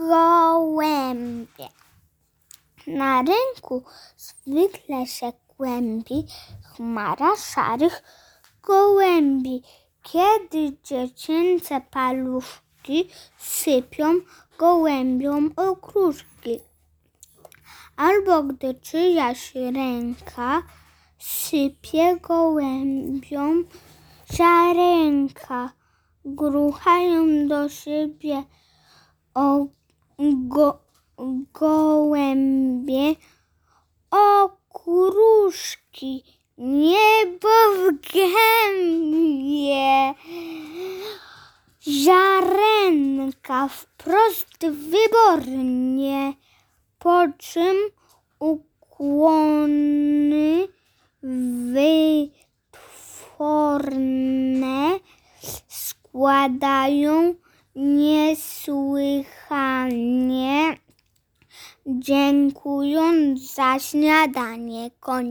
gołębie. Na rynku zwykle się kłębi chmara szarych gołębi, kiedy dziecięce paluszki sypią gołębiom okruszki. Albo gdy czyjaś ręka sypie gołębiom ziarenka, gruchają do siebie gołębie okruszki, niebo w gębie, ziarenka wprost wybornie, po czym ukłony wytworne składają niesłychanie, dziękując za śniadanie. Koniec.